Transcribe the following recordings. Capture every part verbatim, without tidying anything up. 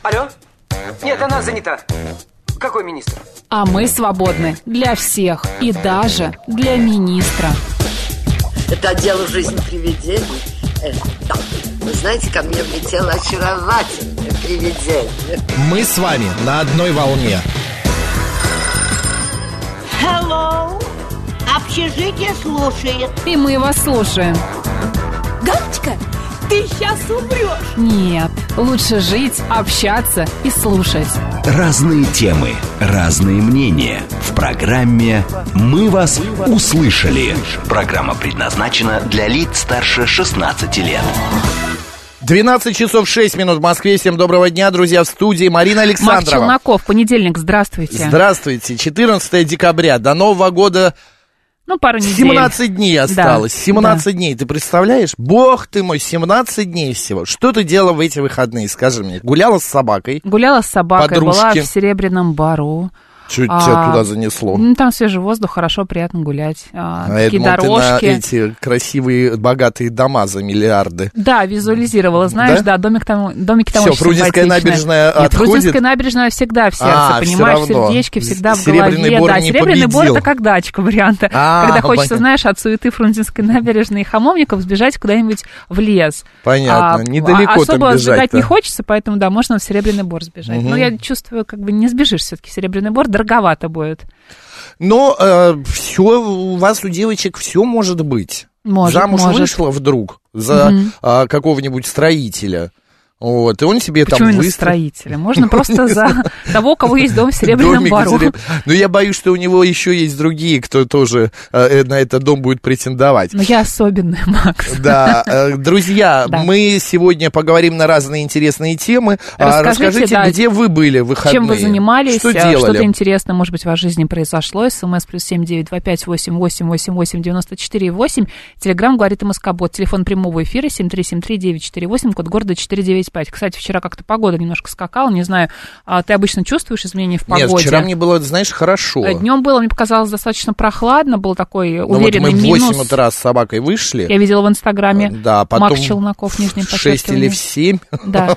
Алло? Нет, она занята. Какой министр? А мы свободны для всех и даже для министра. Это дело жизни привидений. Э, да. Вы знаете, ко мне влетело очаровательное привидение. Мы с вами на одной волне. Hello. Общежитие слушает. И мы вас слушаем. Галочка, ты сейчас умрешь. Нет, лучше жить, общаться и слушать. Разные темы, разные мнения. В программе «Мы вас услышали». Программа предназначена для лиц старше шестнадцати лет. двенадцать часов шесть минут в Москве. Всем доброго дня, друзья, в студии Марина Александрова. Марк Челноков, понедельник, здравствуйте. Здравствуйте, четырнадцатое декабря, до Нового года... Ну, пару недель. семнадцать дней осталось, да, семнадцать да. дней, ты представляешь? Бог ты мой, семнадцать дней всего. Что ты делала в эти выходные, скажи мне? Гуляла с собакой? Гуляла с собакой, подружки. Была в Серебряном Бару. Чуть а, тебя туда занесло? Ну, там свежий воздух, хорошо, приятно гулять. А, а такие я думал, дорожки. ты на эти красивые, богатые дома за миллиарды. Да, визуализировала, знаешь, да, да домик там, домики там все, очень Фрунзенская набережная Нет, отходит? Фрунзенская набережная всегда в сердце, а, понимаешь, равно. сердечки всегда в Серебряный голове. Бор Да, не Серебряный Бор — победил. это как дачка варианта. А, когда хочется, понятно. знаешь, от суеты Фрунзенской набережной и Хамовников сбежать куда-нибудь в лес. Понятно, а, недалеко а, там особо бежать-то. сбегать не хочется, поэтому, да, можно в Серебряный Бор сбежать. Угу. Но я чувствую, как бы не сбежишь все-таки в Серебряный Бор, дороговато будет. Но э, все, у вас, у девочек, все может быть. Может, Замуж может. вышла вдруг за Угу. э, какого-нибудь строителя. Вот, и он себе Почему там именно выстроит. строителя? Можно просто за того, у кого есть дом в Серебряном Домик Бару. в Сереб- Но я боюсь, что у него еще есть другие, кто тоже э, на этот дом будет претендовать. Но я особенная, Макс. Да, э, друзья, Да. мы сегодня поговорим на разные интересные темы. А, Расскажите, Расскажите, да, где вы были в выходные? Чем вы занимались? Что а, делали? Что-то интересное, может быть, в вашей жизни произошло. СМС плюс семь девять два пять восемь восемь восемь восемь девяносто четыре восемь. Телеграм говорит МСК-бот. Телефон прямого эфира семь три семь три девять четыре восемь, код города четыре девять пять. Кстати, вчера как-то погода немножко скакала. Не знаю, а ты обычно чувствуешь изменения в погоде? Нет, вчера мне было, знаешь, хорошо. Днем было, мне показалось, достаточно прохладно. Был такой Ну, уверенный вот мы в минус. восемь утра с собакой вышли. Я видела в Инстаграме. Да, потом Макс Челноков, нижнее в шесть или подчеркивание. в семь. Да.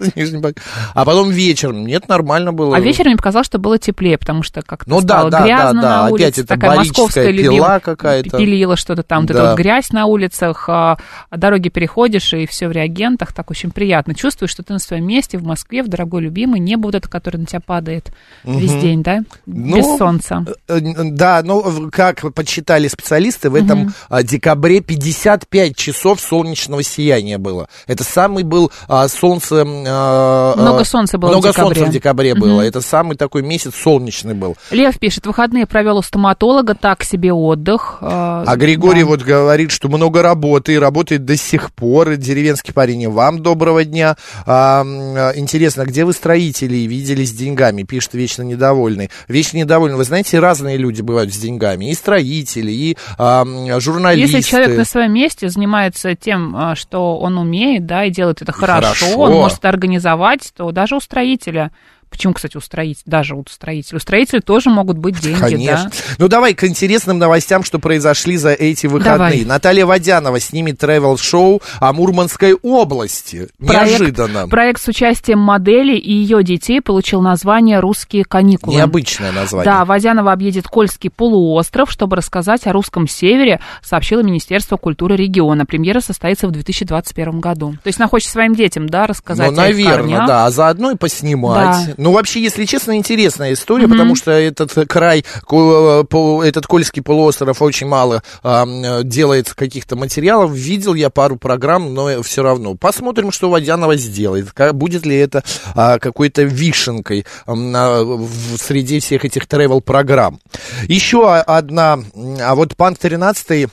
А потом вечером. Нет, нормально было. А вечером мне показалось, что было теплее, потому что как-то Ну да, стало да, грязно да, да. на улице. Опять это такая барическая московская пила любимая, какая-то. пилила что-то там, вот Да. эта вот грязь на улицах, а, дороги переходишь, и все в реагентах, так очень приятно. Чувствуешь, что ты на своем месте в Москве, в дорогой любимой, небо вот это, которое на тебя падает весь Мгм. день, да, Ну, без солнца. э, Да, ну, как подсчитали специалисты, в этом а, декабре пятьдесят пять часов солнечного сияния было. Это самый был а, солнце... а, Много солнца было много в декабре. солнца в декабре было. Мгм. Это самый такой месяц солнечный был. Лев пишет, выходные провел у стоматолога, так себе отдых. А, А Григорий да. вот говорит, что много работы, и работает до сих пор. Деревенский парень, и вам доброго дня. А, интересно, где вы строители и виделись с деньгами? Пишет вечно недовольный. Вечно недовольный. Вы знаете, разные люди бывают с деньгами. И строители, и а, журналисты. Если человек на своем месте занимается тем, а, что он умеет, да, и делает это хорошо, хорошо. он может это организовать, то даже у строителя. Почему, кстати, у строителя, даже у строителя? У строителя тоже могут быть деньги, Конечно. да. Ну, давай к интересным новостям, что произошли за эти выходные. Давай. Наталья Водянова снимет тревел-шоу о Мурманской области. Проект, Неожиданно. проект с участием модели и ее детей получил название «Русские каникулы». Необычное название. Да, Водянова объедет Кольский полуостров, чтобы рассказать о русском севере, сообщило Министерство культуры региона. Премьера состоится в две тысячи двадцать первом году. То есть она хочет своим детям, да, рассказать Ну, о их наверное, корнях. да, а заодно и поснимать. Да. Ну, вообще, если честно, интересная история, Мгм. потому что этот край, ко- по- этот Кольский полуостров очень мало а, делает каких-то материалов. Видел я пару программ, но все равно. Посмотрим, что Водянова сделает. Как, будет ли это а, какой-то вишенкой а, в, среди всех этих тревел-программ. Еще одна, а вот Панк тринадцатый...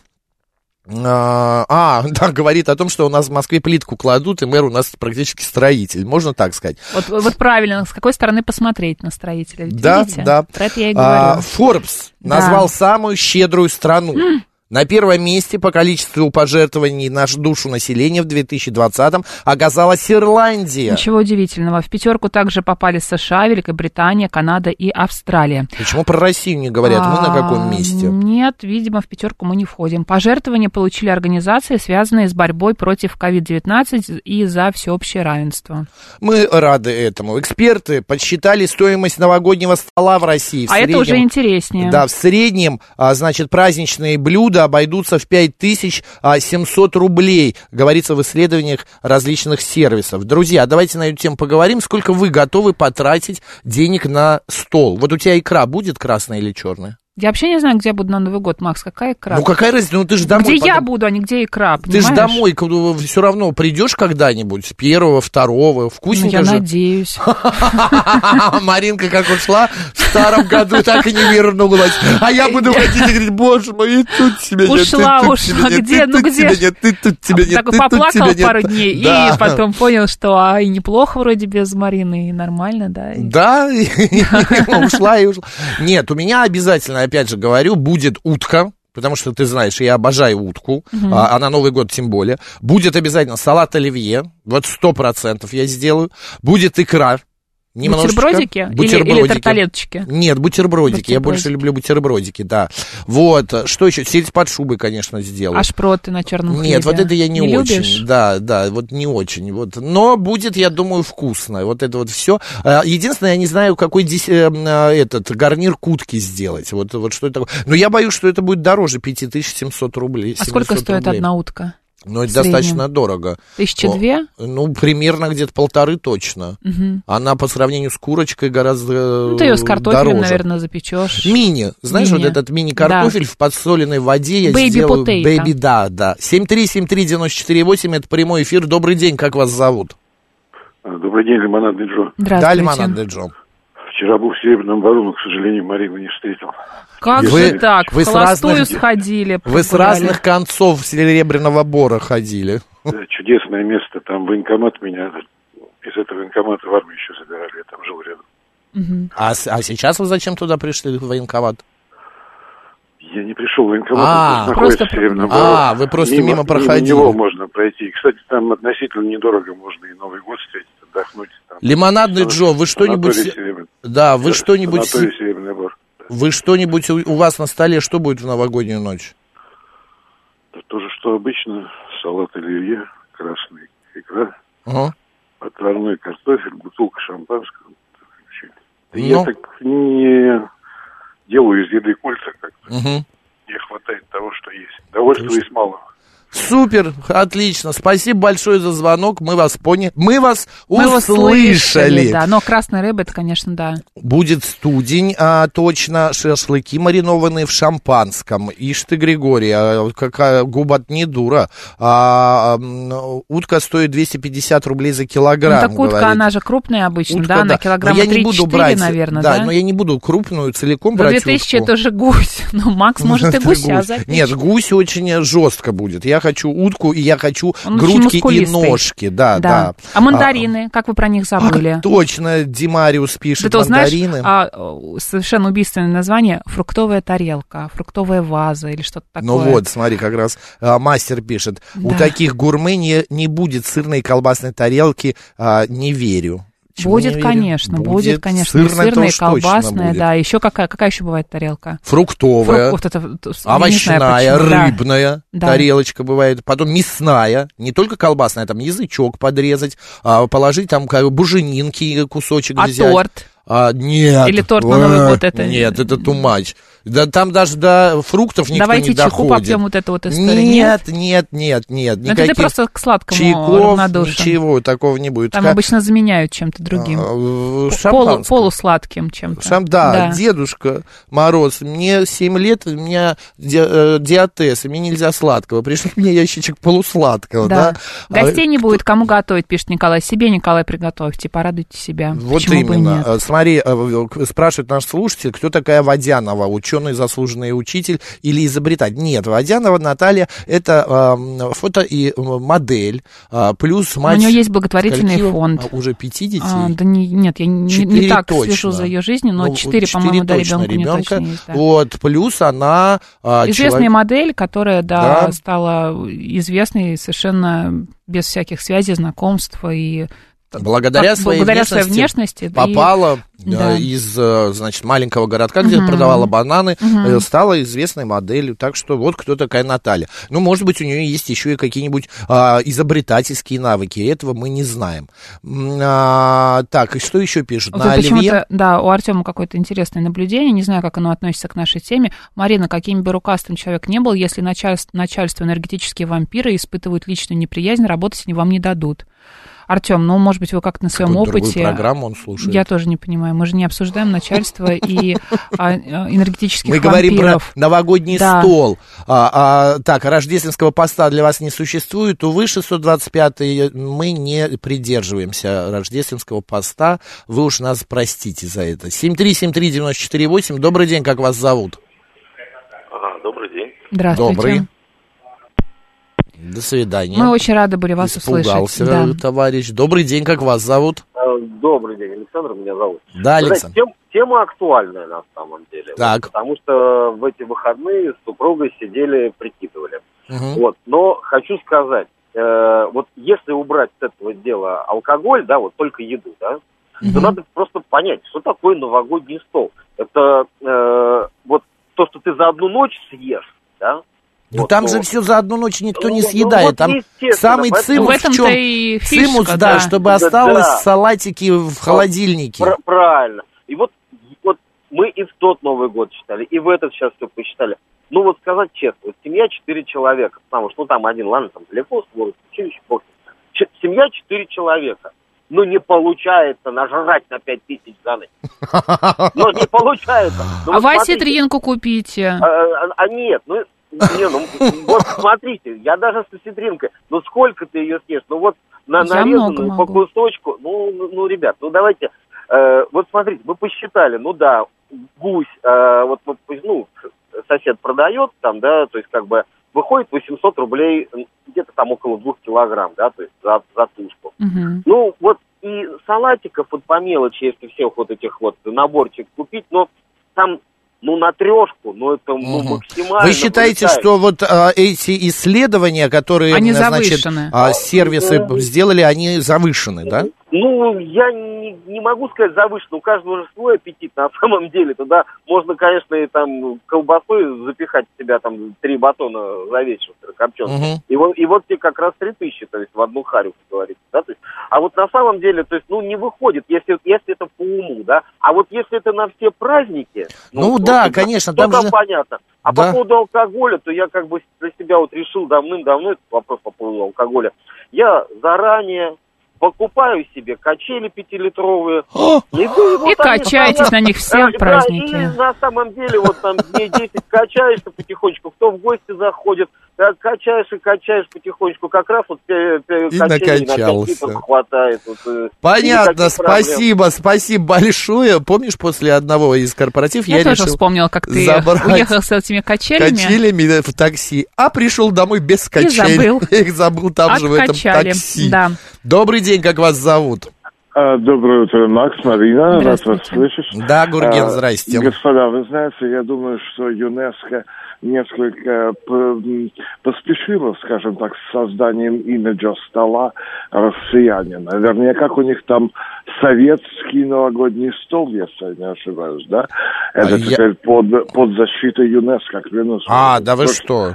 А, а, да, говорит о том, что у нас в Москве плитку кладут, и мэр у нас практически строитель. Можно так сказать? Вот, вот правильно, с какой стороны посмотреть на строителя? Ведь Да, видите? да. Про это я и говорю. А, Forbes Да. назвал самую щедрую страну. На первом месте по количеству пожертвований на душу населения в две тысячи двадцатом оказалась Ирландия. Ничего удивительного. В пятерку также попали США, Великобритания, Канада и Австралия. Почему про Россию не говорят? Мы на каком месте? Нет, видимо, в пятерку мы не входим. Пожертвования получили организации, связанные с борьбой против ковид девятнадцать и за всеобщее равенство. Мы рады этому. Эксперты подсчитали стоимость новогоднего стола в России. В а среднем, это уже интереснее. Да, в среднем, значит, праздничные блюда обойдутся в пять тысяч семьсот рублей, говорится в исследованиях различных сервисов. Друзья, давайте на эту тему поговорим. Сколько вы готовы потратить денег на стол? Вот у тебя икра будет красная или черная? Я вообще не знаю, где я буду на Новый год, Макс, какая икра? Ну какая разница, ну ты же домой... Где потом... я буду, а не где икра, понимаешь? Ты же домой все равно придешь когда-нибудь, первого, второго, вкусненько ну, я же. Я надеюсь. Маринка как ушла, в старом году так и не вернулась. А я буду ходить и говорить, боже мой, и тут тебя нет, ушла, ушла, где, ну где? Ты тут тебя нет, так поплакал пару дней и потом понял, что а и неплохо вроде без Марины, и нормально, да? Да, ушла и ушла. Нет, у меня обязательно, опять же говорю, будет утка, потому что ты знаешь, я обожаю утку, uh-huh. а, а на Новый год тем более. Будет обязательно салат оливье, вот сто процентов я сделаю. Будет икра. Бутербродики? Бутербродики. Или, или тарталеточки? Нет, бутербродики. бутербродики. Я больше люблю бутербродики, да. Вот. Что еще? Сельдь под шубой, конечно, сделаю. А шпроты на черном хлебе? Нет, вот это я не, не очень. Любишь? Да, да, вот не очень. Вот. Но будет, я думаю, вкусно. Вот это вот все. Единственное, я не знаю, какой здесь этот гарнир к утке сделать. Вот, вот что это такое. Но я боюсь, что это будет дороже пять тысяч семьсот рублей. А сколько стоит рублей. Одна утка? Ну, это достаточно дорого. Тысячи две? Ну, примерно где-то полторы точно. Угу. Она по сравнению с курочкой гораздо дороже. Ну, ты ее с картофелем, дороже. Наверное, запечешь. Мини. Знаешь, мини. Вот этот мини-картофель да. в подсоленной воде я Baby сделаю. Potato. Бэйби, да, да. семь три семь три девять четыре восемь, это прямой эфир. Добрый день, как вас зовут? Добрый день, Лимонадный Джо. Здравствуйте. Да, Лимонадный Джо. Вчера был в Серебряном Бару, но, к сожалению, Марину не встретил. Как вы, же так? Вы в холостую разных, сходили. Вы с разных концов Серебряного Бора ходили. Да, чудесное место. Там военкомат меня... Из этого военкомата в армию еще забирали. Я там жил рядом. Угу. А, а сейчас вы зачем туда пришли, в военкомат? Я не пришел в военкомат. А, просто... а вы просто мимо, мимо проходили. Мимо него можно пройти. И, кстати, там относительно недорого можно и Новый год встретить, отдохнуть. Там. Лимонадный Джо, вы что-нибудь... Да, вы что-нибудь... Вы что-нибудь у вас на столе, что будет в новогоднюю ночь? Да, то же, что обычно. Салат оливье, красный икра, угу. отварной картофель, бутылка шампанского. Ну. Я так не делаю из еды кольца как-то. Угу. Не хватает того, что есть. Довольствуюсь малым. Супер, отлично. Спасибо большое за звонок. Мы вас поняли. Мы вас Мы услышали. услышали. Да, но красная рыба, это, конечно, да. Будет студень, а, точно, шашлыки маринованные в шампанском. Ишь ты, Григорий, а, какая губа не дура. А, а, утка стоит двести пятьдесят рублей за килограмм. Ну, так утка, говорит. Она же крупная обычно, утка, да, да, на килограмма три-четыре, наверное, да? Да, но я не буду крупную целиком за брать две тысячи утку. Это же гусь. Ну, Макс, может, и гуся запечь. Нет, гусь очень жестко будет. Я хочу утку, и я хочу Он грудки и ножки. Да, да, да. А мандарины, а, как вы про них забыли? А, точно, Димариус пишет, да, мандарины. Знаешь, а, совершенно убийственное название, фруктовая тарелка, фруктовая ваза или что-то такое. Ну вот, смотри, как раз а, мастер пишет, да. У таких гурме не, не будет сырной колбасной тарелки, а, не верю. Чему будет, конечно, будет, будет, конечно. Сырная, сырная колбасная, да. Еще какая, какая еще бывает тарелка? Фруктовая, Фрук, вот это, овощная, знаю, рыбная да. тарелочка бывает. Потом мясная, не только колбасная, там язычок подрезать, а, положить там буженинки, кусочек а взять. А торт? А, нет. Или торт на Новый год это? Нет, это too much. Да там даже до фруктов никто Давайте не доходит. Давайте чайку попьем вот эту вот историю. Нет, нет, нет, нет. Но это ты просто к сладкому чайков, равнодушен. Ничего такого не будет. Там как... обычно заменяют чем-то другим. Полу, полусладким чем-то. Шам, да, да, Дедушка Мороз, мне семь лет, у меня ди, э, диатез, и мне нельзя сладкого. Пришли мне ящичек полусладкого. Да. Да? Гостей а, не будет, кому готовить, пишет Николай. Себе, Николай, приготовьте, порадуйте себя. Вот Почему именно. Смотри, спрашивает наш слушатель, кто такая Водянова, ученый, заслуженный учитель или изобретатель. Нет, Водянова Наталья – это э, фото и модель, э, плюс мать... У нее есть благотворительный скольки? фонд. А, уже пяти детей? А, да не, нет, я не, не так точно слежу за ее жизнью, но четыре, ну, по-моему, да, ребенка, ребенка. Не точно есть. Да. Вот, плюс она... А, известная человек... модель, которая, да, да, стала известной совершенно без всяких связей, знакомств и... Благодаря, своей, благодаря внешности своей внешности попала и, да. из, значит, маленького городка, где uh-huh. продавала бананы, uh-huh. стала известной моделью. Так что вот кто такая Наталья. Ну, может быть, у нее есть еще и какие-нибудь а, изобретательские навыки. Этого мы не знаем. А, так, и что еще пишут? Вот на почему-то, да, у Артема какое-то интересное наблюдение. Не знаю, как оно относится к нашей теме. Марина, каким бы рукастым человек ни был, если начальство, начальство энергетические вампиры испытывают личную неприязнь, работать они вам не дадут. Артем, ну, может быть, вы как-то на своем Какую-то опыте... другую программу он слушает. Я тоже не понимаю. Мы же не обсуждаем начальство и энергетических вампиров. Мы говорим про новогодний стол. А, а, так, рождественского поста для вас не существует. Увы, шестьсот двадцать пятый мы не придерживаемся рождественского поста. Вы уж нас простите за это. семь три семь три девять четыре восемь. Добрый день, как вас зовут? Ага, добрый день. Здравствуйте. Добрый. До свидания. Мы очень рады были вас Испугался, услышать. Да. товарищ. Добрый день, как вас зовут? Добрый день, Александр меня зовут. Да, Александр. Знаете, тем, тема актуальная на самом деле. Так. Вот, потому что в эти выходные с супругой сидели, прикидывали. Угу. Вот, но хочу сказать, э, вот если убрать с этого дела алкоголь, да, вот только еду, да, угу. то надо просто понять, что такое новогодний стол. Это э, вот то, что ты за одну ночь съешь, да. Ну вот, там то... же все за одну ночь никто ну, не ну, съедает. вот там самый цимус в чем? И цимус, фишка, да, да, чтобы осталось да. салатики в холодильнике. Пр- правильно. И вот, вот мы и в тот Новый год считали, и в этот сейчас все посчитали. Ну вот сказать честно, вот семья четыре человека, потому что ну там один, ладно, там далеко, сложно, училище, Ч- семья четыре человека. Ну, не получается нажрать на пять тысяч за ночь. Ну, не получается. Ну, а вот вы смотрите. осетринку купите. А, а, а нет, ну, не, ну, вот смотрите, я даже с осетринкой, ну, сколько ты ее съешь? Ну, вот на нарезанную по кусочку, ну, ну, ну, ребят, ну, давайте, э, вот смотрите, мы посчитали, ну, да, гусь, э, вот, ну, сосед продает там, да, то есть, как бы, выходит восемьсот рублей, где-то там около двух килограмм, да, то есть за, за тушку. Угу. Ну, вот и салатиков вот по мелочи, если всех вот этих вот наборчик купить, но там, ну, на трешку, ну, это ну, угу. максимально... Вы считаете, вылетает. что вот а, эти исследования, которые, они значит, а, сервисы ну, сделали, они завышены, да? Ну, я не, не могу сказать завышенно, у каждого же свой аппетит на самом деле. Туда можно, конечно, и там колбасой запихать в себя там три батона за вечер копченых. Угу. И, вот, и вот тебе как раз три тысячи, то есть в одну харю, как говорится. Да? То есть, а вот на самом деле, то есть, ну, не выходит, если, если это по уму, да. А вот если это на все праздники... Ну, ну то, да, то, конечно, то, там там же... понятно. А да. по поводу алкоголя, то я как бы для себя вот решил давным-давно этот вопрос по поводу алкоголя. Я заранее... покупаю себе качели пятилитровые. И, вот и качайтесь на них все в праздники. Да, и на самом деле вот там дней десять качаешься потихонечку, кто в гости заходит, качаешь и качаешь потихонечку, как раз вот и накачался. На хватает. Вот, понятно, спасибо, спасибо большое. Помнишь, после одного из корпоративов я, я решил тоже вспомнил, как ты уехал с этими качелями. Качелями в такси, а пришел домой без качелей. И забыл. Я их забыл там же в этом такси. Да. Добрый день, как вас зовут? Доброе утро, Макс, Марина, рад вас слышать. Да, Гурген, здрасте. А, господа, вы знаете, я думаю, что ЮНЕСКО несколько поспешило, скажем так, с созданием имиджа стола россиянина. Вернее, как у них там советский новогодний стол, если я не ошибаюсь, да? Это а теперь я... под, под защитой ЮНЕСКО, клянусь. А, да вы что?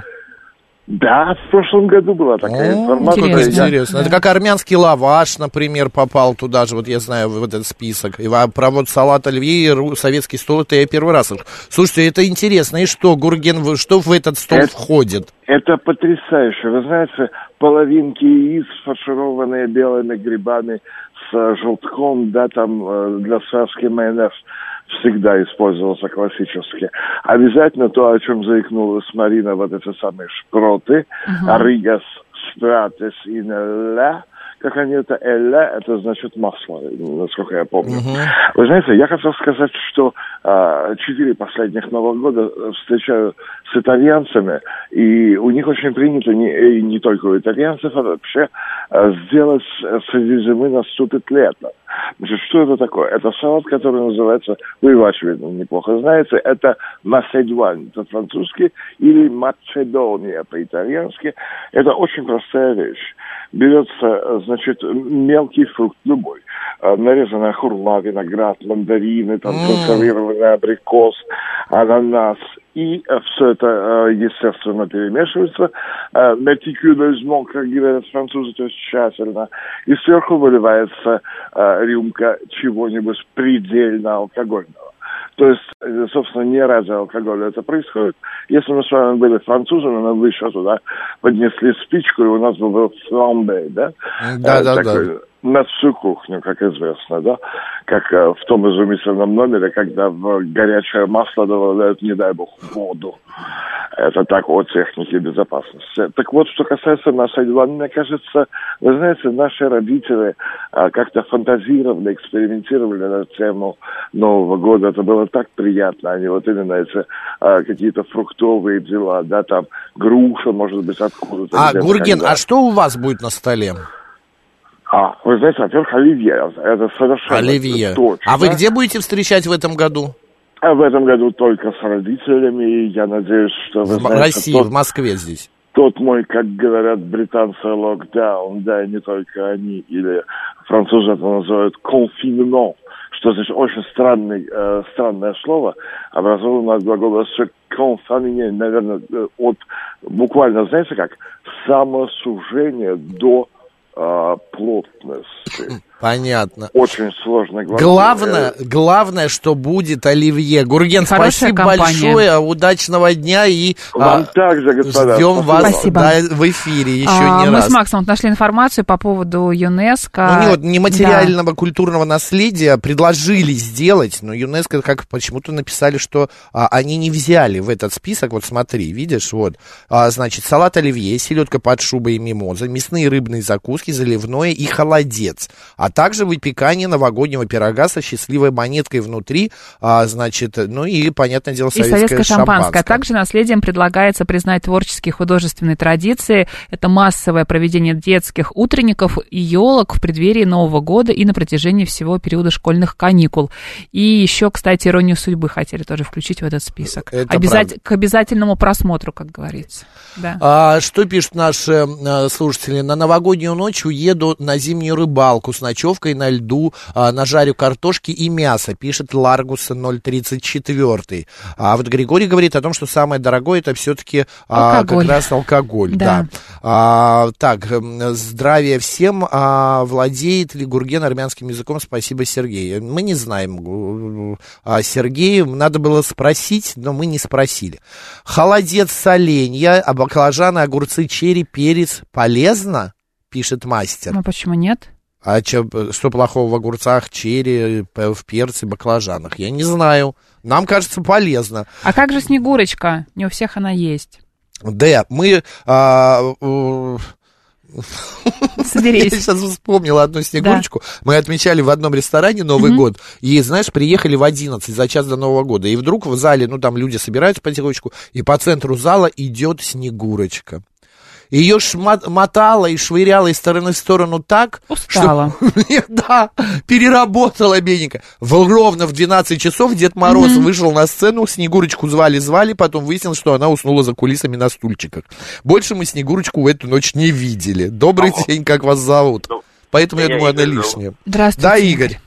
Да, в прошлом году была такая О, информация. Интересно, я... интересно. Да. Это как армянский лаваш, например, попал туда же, вот я знаю, в этот список. И про вот салат оливье и советский стол, это я первый раз. Слушайте, это интересно. И что, Гурген, что в этот стол это, входит? Это потрясающе. Вы знаете, половинки яиц, фаршированные белыми грибами с желтком, да, там для связки майонез. Всегда использовался классически. Обязательно то, о чем заикнулась Марина, вот эти самые шпроты, uh-huh. ригас, спратес и ля, как они это «эле», это значит масло, насколько я помню. Угу. Вы знаете, я хотел сказать, что а, четыре последних Нового года встречаю с итальянцами, и у них очень принято, не, и не только у итальянцев, а вообще а, сделать среди зимы наступит лето. Значит, что это такое? Это салат, который называется, вы его, очевидно, неплохо знаете, это маседуань, это французский, или мачедония по-итальянски. Это очень простая вещь. Берется, значит, мелкий фрукт любой. Нарезанная хурма, виноград, мандарины, там, консервированный абрикос, ананас. И все это, естественно, перемешивается метикюлезмон, как говорят французы, то есть тщательно. И сверху выливается рюмка чего-нибудь предельно алкогольного. То есть, собственно, не ради алкоголя это происходит. Если мы с вами были французами, мы бы еще туда поднесли спичку, и у нас был фламбе, да? Да, да, да. На всю кухню, как известно, да? Как э, в том изумительном номере, когда в горячее масло добавляют, не дай бог, воду. Это так о технике безопасности. Так вот, что касается маседуани, мне кажется, вы знаете, наши родители э, как-то фантазировали, экспериментировали на тему Нового года. Это было так приятно. Они вот именно эти э, какие-то фруктовые дела, да, там груша, может быть, откуда-то. А, Гурген, когда... а что у вас будет на столе? А, вы знаете, во-первых, оливье, это совершенно оливье. Точно. А вы где будете встречать в этом году? А в этом году только с родителями, и я надеюсь, что вы в знаете... России, тот, в Москве здесь. Тот мой, как говорят британцы, локдаун, да, и не только они, или французы это называют конфинемент, что значит очень странный, э, странное слово, образовано от глагола «конфамине», наверное, от буквально, знаете как, самосужения до э, плотности. Понятно. Очень сложно. Главное, главное, что будет оливье. Гурген, хорошая спасибо компания. большое, удачного дня и вам а, также, господа. Ждем спасибо. вас Спасибо. Да, в эфире еще а, не мы раз. Мы с Максом вот нашли информацию по поводу ЮНЕСКО. Ну, не, вот, нематериального да. культурного наследия предложили сделать, но ЮНЕСКО как почему-то написали, что а, они не взяли в этот список. Вот смотри, видишь, вот, а, значит, салат оливье, селедка под шубой и мимоза, мясные и рыбные закуски, заливное и холодец. А также выпекание новогоднего пирога со счастливой монеткой внутри, а, значит, ну и, понятное дело, советское, и советское шампанское. шампанское. Также наследием предлагается признать творческие художественные традиции. Это массовое проведение детских утренников и елок в преддверии Нового года и на протяжении всего периода школьных каникул. И еще, кстати, «Иронию судьбы» хотели тоже включить в этот список. Обязатель... К обязательному просмотру, как говорится. Да. А, что пишут наши а, слушатели? На новогоднюю ночь уеду на зимнюю рыбалку с ночевкой на льду, а, нажарю картошки и мясо, пишет Ларгуса ноль тридцать четыре. А вот Григорий говорит о том, что самое дорогое это все-таки а, как раз алкоголь. Да. Да. А, так, здравия всем. А, владеет ли Гурген армянским языком? Спасибо, Сергей. Мы не знаем, а, Сергей, надо было спросить, но мы не спросили. Холодец, соленья, а баклажаны, огурцы, черри, перец полезно? Пишет мастер. Ну почему нет? А что, что плохого в огурцах, черри, в перце, баклажанах? Я не знаю. Нам кажется, полезно. А как же Снегурочка? Не у всех она есть. Да, мы... А, Соберись. Я сейчас вспомнила одну Снегурочку. Да. Мы отмечали в одном ресторане Новый mm-hmm. год. И, знаешь, приехали в одиннадцать, за час до Нового года. И вдруг в зале, ну, там люди собираются потихонечку, и по центру зала идет Снегурочка. Ее мотала и швыряла из стороны в сторону так, устала. Что, да, переработала бедненько. В, ровно в двенадцать часов Дед Мороз mm-hmm. вышел на сцену, Снегурочку звали-звали, потом выяснилось, что она уснула за кулисами на стульчиках. Больше мы Снегурочку в эту ночь не видели. Добрый Алло. День, как вас зовут? Ну, Поэтому я думаю, она лишняя. Здравствуйте. Да, Игорь.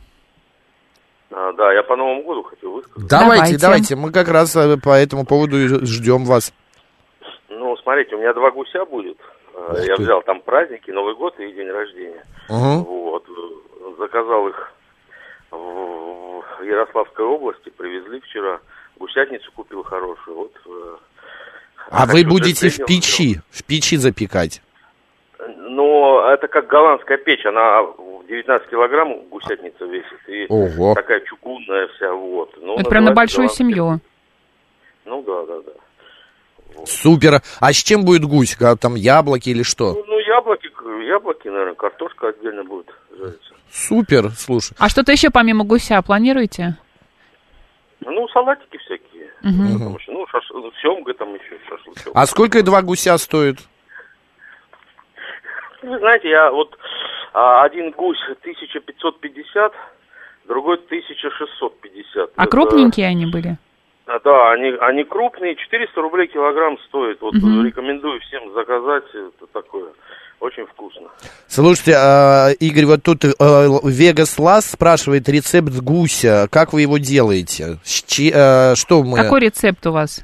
А, да, я по Новому году хочу высказать. Давайте, давайте, давайте, мы как раз по этому поводу ждем вас. Ну, смотрите, у меня два гуся будет. Ух я ты. Взял там праздники, Новый год и день рождения. Угу. Вот. Заказал их в Ярославской области, привезли вчера. Гусятницу купил хорошую. Вот. А, а вы будете в печи, в печи запекать? Ну, это как голландская печь, она девятнадцать килограмм гусятница весит. И Ого. Такая чугунная вся, вот. Ну, это прям на большую семью. Ну, да, да, да. Супер. А с чем будет гусь? Там яблоки или что? Ну, ну яблоки, яблоки, наверное, картошка отдельно будет жариться. Супер, слушай. А что-то еще помимо гуся планируете? Ну, салатики всякие. Угу. Потому что, ну, шаш... семга там еще, шашлычок. А сколько два гуся стоит? Вы знаете, я вот а, один гусь тысяча пятьсот пятьдесят, другой тысяча шестьсот пятьдесят. А это... крупненькие они были? А, да, они, они крупные, четыреста рублей килограмм стоит. Вот угу. рекомендую всем заказать, это такое, очень вкусно. Слушайте, э, Игорь, вот тут э, Vegas Last спрашивает рецепт гуся. Как вы его делаете? Щи, э, что мы... Какой рецепт у вас?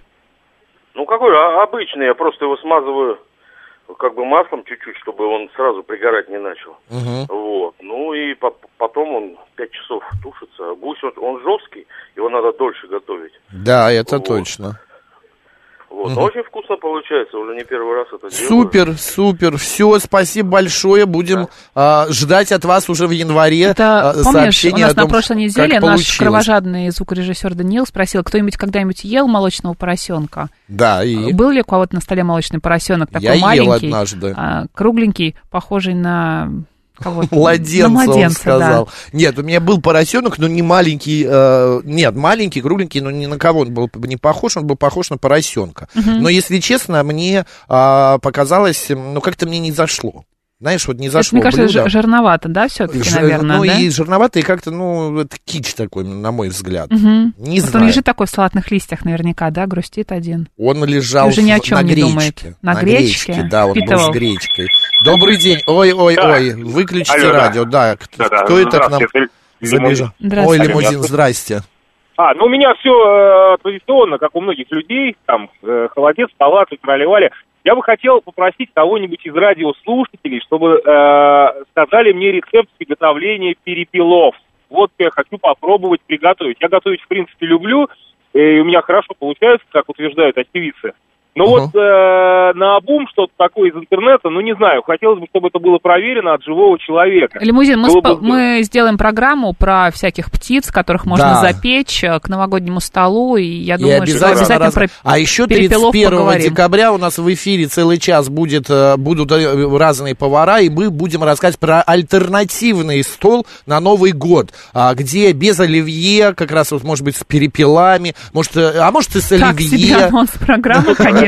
Ну, какой? А, обычный, я просто его смазываю как бы маслом чуть-чуть, чтобы он сразу пригорать не начал. Угу. Вот. Ну и по- потом он пять часов тушится. Гусь, он, он жесткий, его надо дольше готовить. Да, это вот. Точно. Вот. Угу. Но очень вкусно получается, уже не первый раз это делаю. Супер, супер. Все, спасибо большое. Будем да. а, ждать от вас уже в январе это, а, помнишь, сообщения у нас о том, на прошлой неделе наш получилось. кровожадный звукорежиссер Даниил спросил, кто-нибудь когда-нибудь ел молочного поросенка? Да, и... Был ли у кого-то на столе молочный поросенок, такой Я маленький, ел однажды. А, кругленький, похожий на... Младенца, младенца, он сказал. Да. Нет, у меня был поросенок, но не маленький, э, нет, маленький, кругленький, но ни на кого он был не похож, он был похож на поросенка. Угу. Но, если честно, мне э, показалось, ну, как-то мне не зашло. Знаешь, вот не зашло. Это, мне кажется, блюдо. жирновато, да, все-таки, Ж, наверное, ну, да? и жирновато, и как-то, ну, это кич такой, на мой взгляд. Угу. Не вот знаю. Он лежит такой в салатных листьях наверняка, да, грустит один. Он лежал уже ни о чем на не гречке. Думает. На, на гречке? гречке, да, он Впитывал. был с гречкой. Добрый день. Ой-ой-ой, да. Выключите Алло, радио. Да, кто, да, да. кто это к нам забежал? Ой, лимузин, здрасте. А, ну у меня все э, традиционно, как у многих людей, там, э, холодец, салаты, проливали. Я бы хотел попросить кого-нибудь из радиослушателей, чтобы э, сказали мне рецепт приготовления перепелов. Вот я хочу попробовать приготовить. Я готовить, в принципе, люблю, и у меня хорошо получается, как утверждают очевидцы. Но uh-huh. вот э, наобум что-то такое из интернета, ну, не знаю, хотелось бы, чтобы это было проверено от живого человека. Лимузин, мы, бы... сп- мы сделаем программу про всяких птиц, которых можно да. запечь к новогоднему столу, и я думаю, и что обязательно раз... про А еще тридцать первого декабря у нас в эфире целый час будет, будут разные повара, и мы будем рассказывать про альтернативный стол на Новый год, где без оливье, как раз вот, может быть, с перепелами, может, а может и с оливье. Как себе анонс программы, конечно.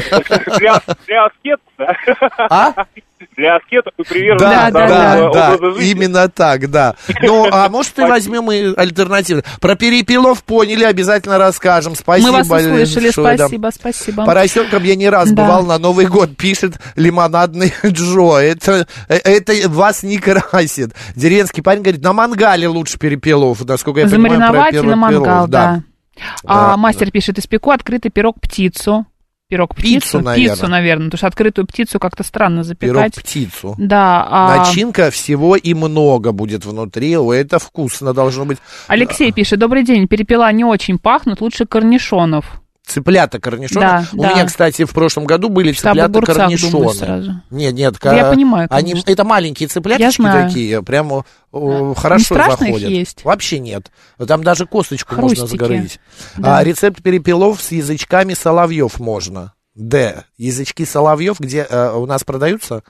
Для, для аскетов, да? А? Для аскетов и приверженцев да, да, да, да, жизни. Именно так, да. Ну, а может, и возьмем и альтернативно. Про перепелов поняли, обязательно расскажем. Спасибо. Мы вас услышали, большое, спасибо, да. спасибо. Поросенком я не раз да. бывал на Новый год, пишет лимонадный Джо. Это, это вас не красит. Деревенский парень говорит, на мангале лучше перепелов, насколько я понимаю, про перепелов. На мангал, да. да. А да. мастер пишет, испеку открытый пирог-птицу. Пирог птицу, птицу, наверное. птицу, наверное, потому что открытую птицу как-то странно запекать. Пирог птицу. Да. А... Начинка всего и много будет внутри, это вкусно должно быть. Алексей пишет, добрый день, перепела не очень пахнут, лучше корнишонов. Цыплята корнишоны. Да, У да. меня, кстати, в прошлом году были цыплята корнишоны. Нет, нет, да, я понимаю, они, это маленькие цыпляточки такие, прямо да. хорошо не заходят. Их есть? Вообще нет. Там даже косточку Хрустики. можно загородить. Да. А рецепт перепелов с язычками соловьев можно. Д. Язычки соловьев, где э, у нас продаются.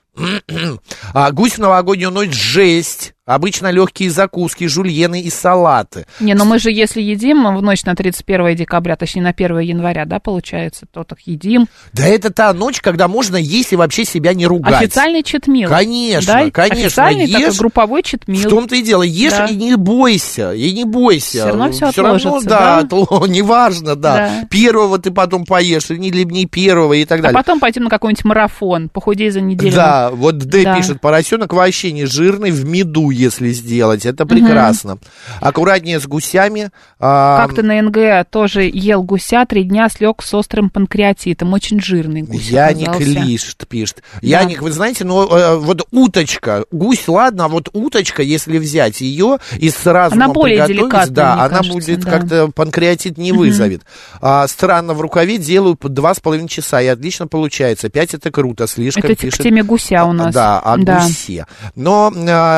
а, гусь в новогоднюю ночь жесть. Обычно легкие закуски, жульены и салаты. Не, но мы же, если едим в ночь на тридцать первое декабря, точнее на первое января, да, получается, то так едим. Да это та ночь, когда можно есть и вообще себя не ругать. Официальный читмил. Конечно, да? конечно. Официальный ешь, такой групповой читмил. В том-то и дело, ешь да. и не бойся, и не бойся. Все равно все, все отложится, равно, да, да? Отло... неважно, да. да. Первого ты потом поешь, или не, не первого и так далее. А потом пойдем на какой-нибудь марафон, похудей за неделю. Да, вот Д да. пишет, поросенок вообще не жирный, в меду, если сделать. Это прекрасно. Угу. Аккуратнее с гусями. А... Как-то на эн гэ тоже ел гуся, три дня слег с острым панкреатитом. Очень жирный гусь Яник оказался. Лишт пишет. Да. Яник, вы знаете, ну э, вот уточка, гусь, ладно, а вот уточка, если взять ее и сразу она более деликатная, да, она кажется, будет да. как-то панкреатит не вызовет. Угу. А, странно, в рукаве делаю по два с половиной часа, и отлично получается. Пять это круто, слишком это пишет. к теме гуся у нас. Да, о да. гусе. Но а, не,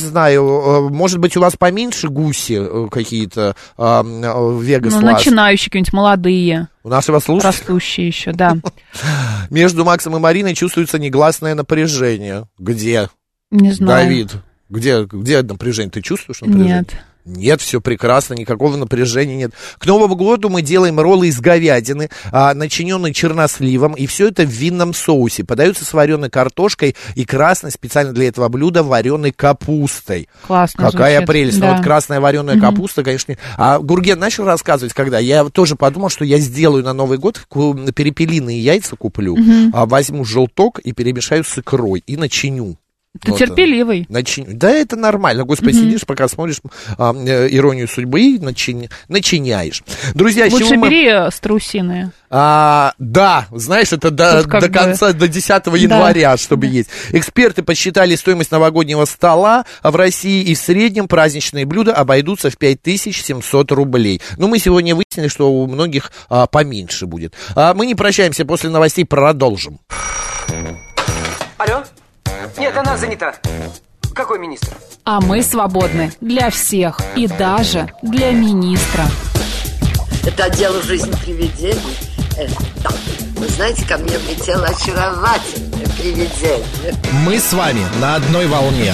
знаю, может быть, у вас поменьше гуси какие-то, вегас Ну, начинающие какие-нибудь, молодые. У нашего слушателя. Растущие еще, да. Между Максом и Мариной чувствуется негласное напряжение. Где? Не знаю. Давид, где, где напряжение? Ты чувствуешь напряжение? Нет. Нет, все прекрасно, никакого напряжения нет. К Новому году мы делаем роллы из говядины, а, начиненные черносливом, и все это в винном соусе. Подаются с вареной картошкой и красной, специально для этого блюда, вареной капустой. Классно Какая звучит. прелесть. Да. Ну, вот красная вареная mm-hmm. капуста, конечно. А Гурген начал рассказывать, когда я тоже подумал, что я сделаю на Новый год перепелиные яйца куплю, mm-hmm. а, возьму желток и перемешаю с икрой и начиню. Ты вот, терпеливый. Начин... Да, это нормально. Господи, mm-hmm. сидишь, пока смотришь а, э, «Иронию судьбы» и начин... начиняешь. Друзья, лучше мы... бери страусиные. А, да, знаешь, это до, до конца, бы... до десятого января, да. чтобы есть. Эксперты посчитали стоимость новогоднего стола в России, и в среднем праздничные блюда обойдутся в пять тысяч семьсот рублей. Но мы сегодня выяснили, что у многих а, поменьше будет. А, мы не прощаемся, после новостей продолжим. Алло? Нет, она занята. Какой министр? А мы свободны для всех и даже для министра. Это отдел «Жизнь привидений». Э, да. Вы знаете, ко мне влетело очаровательное привидение. Мы с вами на одной волне.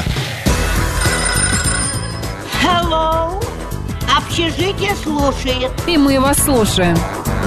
Hello. Общежитие слушает. И мы вас слушаем.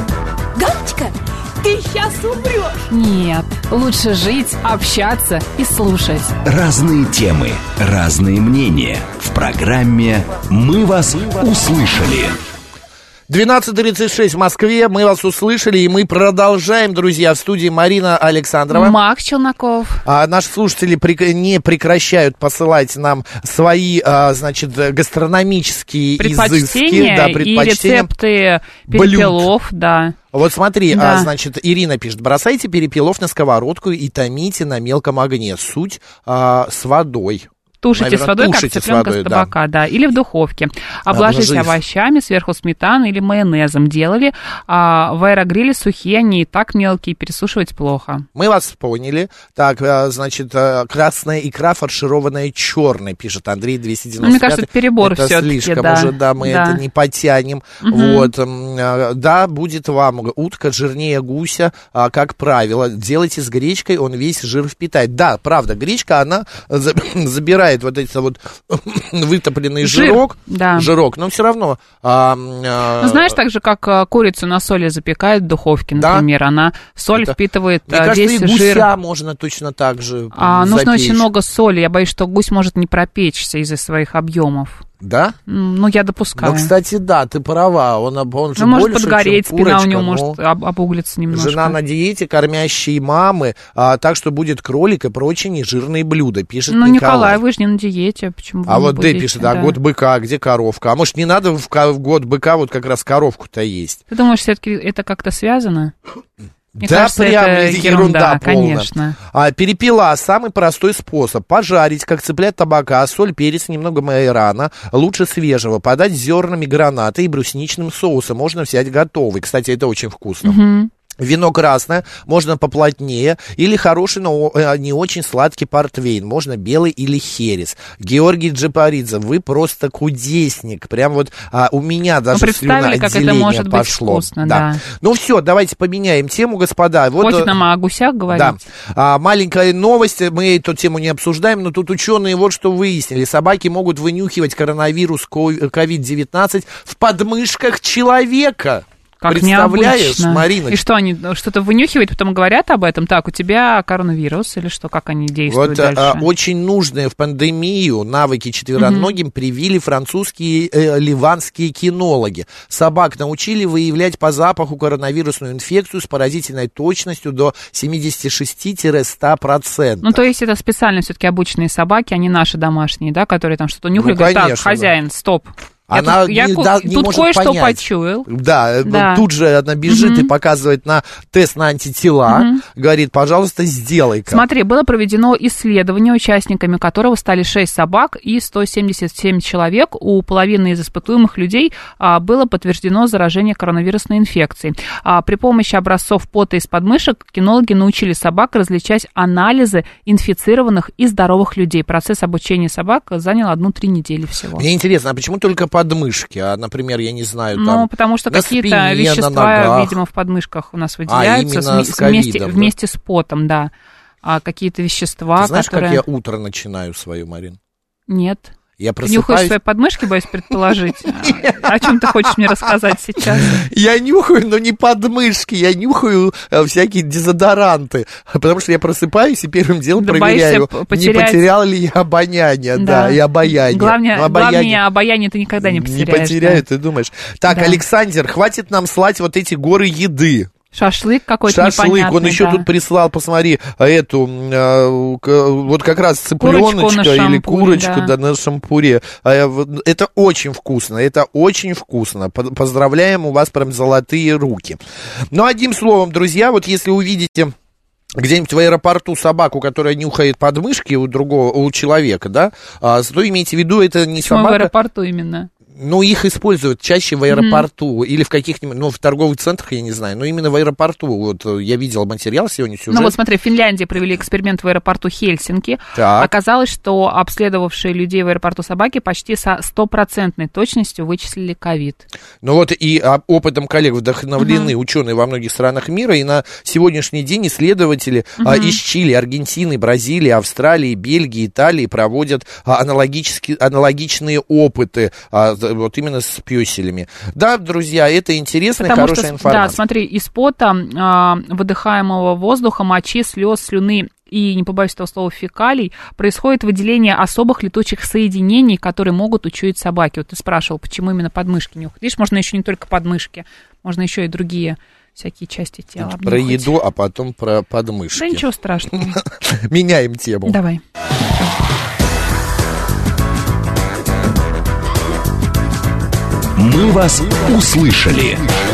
Галочка, ты сейчас умрешь. Нет, лучше жить, общаться и слушать. Разные темы, разные мнения. В программе «Мы вас услышали». двенадцать тридцать шесть в Москве, мы вас услышали, и мы продолжаем, друзья, в студии Марина Александрова. Макс Челноков. А, наши слушатели прек- не прекращают посылать нам свои, а, значит, гастрономические изыски, да, предпочтения и рецепты перепелов, блюд. Да. Вот смотри, да. а, значит, Ирина пишет: бросайте перепелов на сковородку и томите на мелком огне. Суть а, с водой. Тушите Наверное, с водой, тушите как цыпленка с, с табака, да. да. Или в духовке. Обложите овощами, сверху сметаной или майонезом. Делали. А в аэрогриле сухие, они и так мелкие, пересушивать плохо. Мы вас поняли. Так, значит, красная икра, фаршированная черной, пишет Андрей двести девяносто пять. Мне кажется, это перебор это все-таки, слишком да. уже, да, мы да. это не потянем. Угу. Вот. Да, будет вам. Утка жирнее гуся, как правило. Делайте с гречкой, он весь жир впитает. Да, правда, гречка, она забирает вот эти вот вытопленный Жир, жирок, да. жирок, но все равно. А, а, ну, знаешь, так же, как курицу на соли запекают в духовке, например, да? Она соль это, впитывает мне кажется, весь и жир. Гуся можно точно так же а, нужно очень много соли, я боюсь, что гусь может не пропечься из-за своих объемов. Да? Ну, я допускаю. Ну, кстати, да, ты права. Он, он же ну, больше, может подгореть, чем курочка, спина у него но... может об, обуглиться немножко. Жена на диете, кормящие мамы, а, так что будет кролик и прочие нежирные блюда, пишет ну, Николай. Ну, Николай, вы же не на диете, почему вы А вот будете, Д пишет, да. а год быка, где коровка? А может, не надо в, в год быка вот как раз коровку-то есть? Ты думаешь, все-таки это как-то связано? Мне да, кажется, прям это ерунда, ерунда полная. Конечно. А, перепела самый простой способ. Пожарить, как цыплят табака, соль, перец, немного майорана, лучше свежего. Подать зернами граната и брусничным соусом. Можно взять готовый. Кстати, это очень вкусно. Угу. Вино красное, можно поплотнее, или хороший, но не очень сладкий портвейн, можно белый или херес. Георгий Джапаридзе, вы просто кудесник, прям вот а, у меня даже ну, слюноотделение как это может пошло. Быть вкусно, да. Да. Ну все, давайте поменяем тему, господа. Вот, Хочет нам о гусях говорить? Да. А, маленькая новость, мы эту тему не обсуждаем, но тут ученые вот что выяснили. Собаки могут вынюхивать коронавирус ковид девятнадцать в подмышках человека. Как Представляешь, необычно. Марина? И что, они что-то вынюхивают, потом говорят об этом? Так, у тебя коронавирус или что, как они действуют вот, дальше? А, очень нужные в пандемию навыки четвероногим mm-hmm. привили французские э, ливанские кинологи. Собак научили выявлять по запаху коронавирусную инфекцию с поразительной точностью до семьдесят шесть - сто процентов. Ну, то есть это специально все-таки обученные собаки, а не наши домашние, да, которые там что-то нюхают, ну, говорят, так, хозяин, да. стоп. Я она тут, я не, ку- да, не тут может кое-что понять. почуял. Да, да, тут же она бежит угу. и показывает на тест на антитела, угу. говорит, пожалуйста, сделай-ка. Смотри, было проведено исследование, участниками которого стали шесть собак и сто семьдесят семь человек. У половины из испытуемых людей а, было подтверждено заражение коронавирусной инфекцией. А, при помощи образцов пота из подмышек кинологи научили собак различать анализы инфицированных и здоровых людей. Процесс обучения собак занял одну-три недели всего. Мне интересно, а почему только подмышки? А, например, я не знаю, там... Ну, потому что какие-то спине, вещества, видимо, в подмышках у нас выделяются а, с, с вместе, ковидом, вместе да? с потом, да. А какие-то вещества, Ты знаешь, которые... как я утро начинаю свою, Марин? Нет. Я Ты нюхаешь свои подмышки, боюсь предположить? О чем ты хочешь мне рассказать сейчас? Я нюхаю, но не подмышки, я нюхаю всякие дезодоранты, потому что я просыпаюсь и первым делом проверяю, не потерял ли я обоняние, да, и обаяние. Главное, обаяние ты никогда не потеряешь. Не потеряю, ты думаешь. Так, Александр, хватит нам слать вот эти горы еды. Шашлык какой-то Шашлык, непонятный, он еще да. тут прислал, посмотри, эту, э, к, вот как раз цыпленочка или курочка, да. да, на шампуре. Это очень вкусно, это очень вкусно. Поздравляем, у вас прям золотые руки. Ну, одним словом, друзья, вот если увидите... где-нибудь в аэропорту собаку, которая нюхает подмышки у другого, у человека, да, а, то имейте в виду, это не Почему собака... в аэропорту именно? Ну, их используют чаще в аэропорту mm-hmm. или в каких-нибудь, ну, в торговых центрах, я не знаю, но именно в аэропорту. Вот я видел материал сегодня, сюжет. Ну, вот смотри, в Финляндии провели эксперимент в аэропорту Хельсинки. Так. Оказалось, что обследовавшие людей в аэропорту собаки почти со стопроцентной точностью вычислили ковид. Ну, вот и опытом коллег вдохновлены mm-hmm. ученые во многих странах мира, и на сегодняшний день исследователи mm-hmm. а, из Чили, Аргентины, Бразилии, Австралии, Бельгии, Италии проводят а, аналогические, аналогичные опыты, а, вот именно с пёселями. Да, друзья, это интересная, Потому хорошая что, информация. Да, смотри, из пота, э, выдыхаемого воздуха, мочи, слез, слюны и, не побоюсь этого слова, фекалий, происходит выделение особых летучих соединений, которые могут учуять собаки. Вот ты спрашивал, почему именно подмышки нюхать. Видишь, можно еще не только подмышки, можно еще и другие всякие части тела обнюхать. Про еду, а потом про подмышки. Да ничего страшного. Меняем тему. Давай. Мы вас услышали.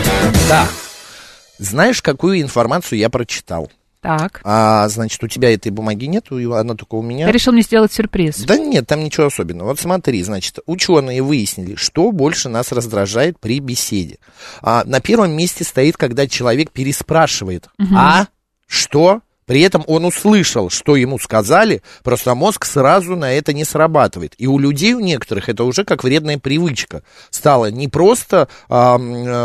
Да. Знаешь, какую информацию я прочитал? Так. А, значит, у тебя этой бумаги нет, она только у меня. Ты решил мне сделать сюрприз? Да нет, там ничего особенного. Вот смотри, значит, ученые выяснили, что больше нас раздражает при беседе. А, на первом месте стоит, когда человек переспрашивает. Угу. А? Что? При этом он услышал, что ему сказали, просто мозг сразу на это не срабатывает. И у людей, у некоторых, это уже как вредная привычка стала. Не просто а,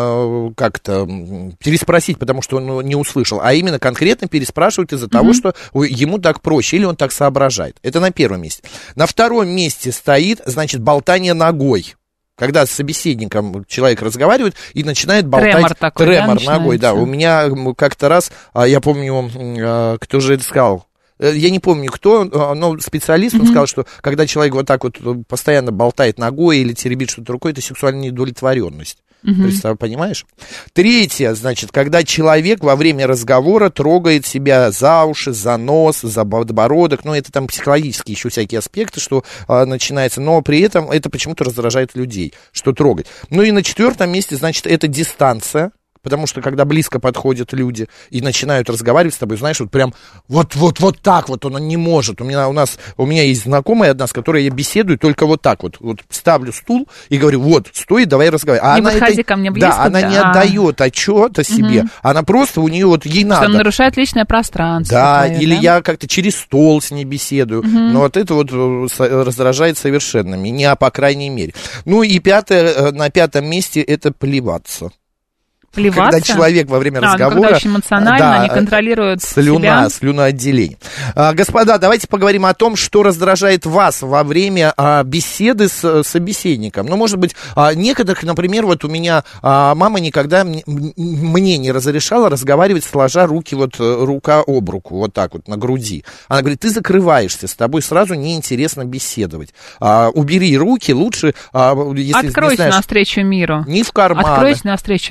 а, как-то переспросить, потому что он не услышал, а именно конкретно переспрашивать из-за mm-hmm. того, что ему так проще, или он так соображает. Это на первом месте. На втором месте стоит, значит, болтание ногой. Когда с собеседником человек разговаривает и начинает болтать тремор, такой, тремор да, ногой. Да, у меня как-то раз, я помню, кто же это сказал, я не помню кто, но специалист, он mm-hmm. сказал, что когда человек вот так вот постоянно болтает ногой или теребит что-то рукой, это сексуальная неудовлетворенность. Угу. Представь, понимаешь? Третье, значит, когда человек во время разговора трогает себя за уши, за нос, за подбородок, ну, это там психологические еще всякие аспекты, что а, начинается, но при этом это почему-то раздражает людей, что трогать. Ну, и на четвертом месте, значит, это дистанция. Потому что, когда близко подходят люди и начинают разговаривать с тобой, знаешь, вот прям вот-вот-вот так вот он не может. У меня, у нас, у меня есть знакомая одна, с которой я беседую только вот так вот. Вот ставлю стул и говорю, вот, стой, давай разговаривай. А не она подходи это, ко мне близко. Да, она да. не отдает отчет о себе. Угу. Она просто, у нее вот ей что надо. Что нарушает личное пространство. Да, твое, или да? я как-то через стол с ней беседую. Угу. Но вот это вот раздражает совершенно. Меня, по крайней мере. Ну и пятое, на пятом месте это плеваться. Плеваться? Когда человек во время а, разговора... Ну, когда очень эмоционально, да, не контролирует слюна, себя. слюноотделение. А, господа, давайте поговорим о том, что раздражает вас во время а, беседы с собеседником. Ну, может быть, а, некоторых, например, вот у меня а, мама никогда мне, мне не разрешала разговаривать, сложа руки вот рука об руку, вот так вот, на груди. Она говорит, ты закрываешься, с тобой сразу неинтересно беседовать. А, убери руки, лучше... А, если Откройся не знаешь, навстречу миру. Не в карман. Откройся навстречу вселенной.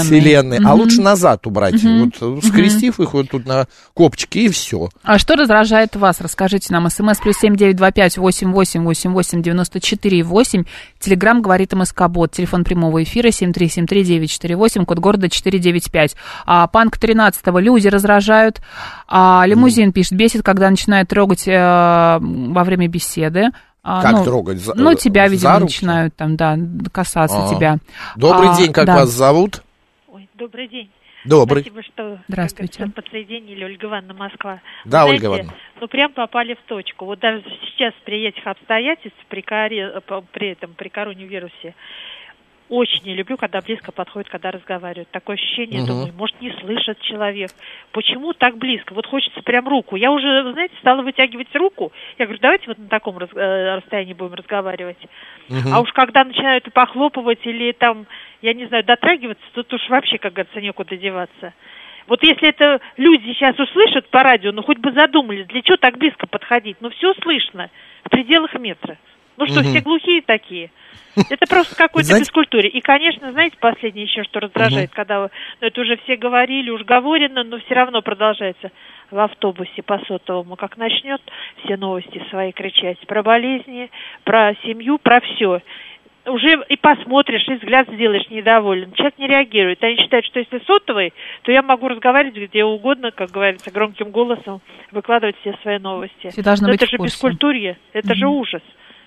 вселенной. Угу. А лучше назад убрать, Угу. вот, скрестив угу. их вот тут на копчике, и все. А что раздражает вас? Расскажите нам. СМС плюс семь девять два пять восемь восемь восемь восемь девяносто четыре восемь. Телеграм говорит МСК-бот. Телефон прямого эфира семь три семь три девять четыре восемь, код города четыре девять пять. А, Панк тринадцатого. Люди раздражают. А, лимузин mm. пишет, бесит, когда начинают трогать э, во время беседы. Как ну, трогать? За, ну, тебя, видимо, за руки? Начинают там, да, касаться А-а. тебя. Добрый а, день, как да. вас зовут? Ой, добрый день. Добрый. Спасибо, что Здравствуйте. Как подсоединили, Ольга Ивановна, Москва. Да, Вы Ольга знаете, Ивановна. ну, прям попали в точку. Вот даже сейчас при этих обстоятельствах, при, коре, при этом, при коронавирусе, очень не люблю, когда близко подходят, когда разговаривают. Такое ощущение, Угу. думаю, может, не слышит человек. Почему так близко? Вот хочется прям руку. Я уже, вы знаете, стала вытягивать руку. Я говорю, давайте вот на таком раз, э, расстоянии будем разговаривать. Угу. А уж когда начинают похлопывать или там, я не знаю, дотрагиваться, тут уж вообще, как говорится, некуда деваться. Вот если это люди сейчас услышат по радио, ну хоть бы задумались, для чего так близко подходить? Ну все слышно, в пределах метра. Ну что, угу. все глухие такие? Это просто какой-то бескультуре. И, конечно, знаете, последнее еще, что раздражает, угу. когда вы, ну это уже все говорили, уж говорено, но все равно продолжается. В автобусе по сотовому, как начнет все новости свои кричать про болезни, про семью, про все. Уже и посмотришь, и взгляд сделаешь недоволен. Человек не реагирует. Они считают, что если сотовый, то я могу разговаривать где угодно, как говорится, громким голосом, выкладывать все свои новости. Все должны Но быть это в же курсе. бескультурье, это mm-hmm. же ужас.